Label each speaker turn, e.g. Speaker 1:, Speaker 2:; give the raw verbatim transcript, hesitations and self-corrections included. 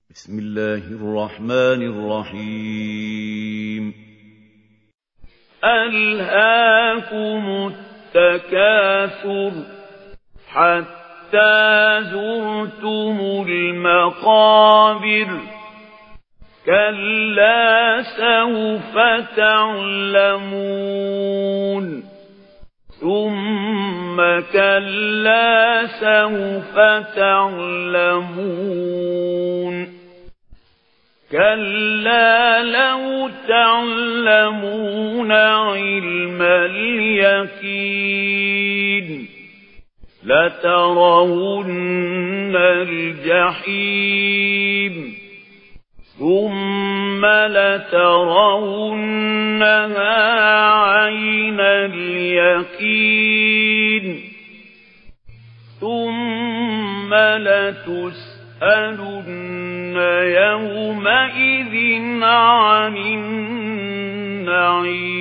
Speaker 1: بسم الله الرحمن الرحيم ألهاكم التكاثر حتى زرتم المقابر كلا سوف تعلمون ثم كلا سوف تعلمون كلا لو تعلمون علم اليقين لترون الجحيم ثم لترونها عين اليقين ثم لتسألن يومئذ عن النعيم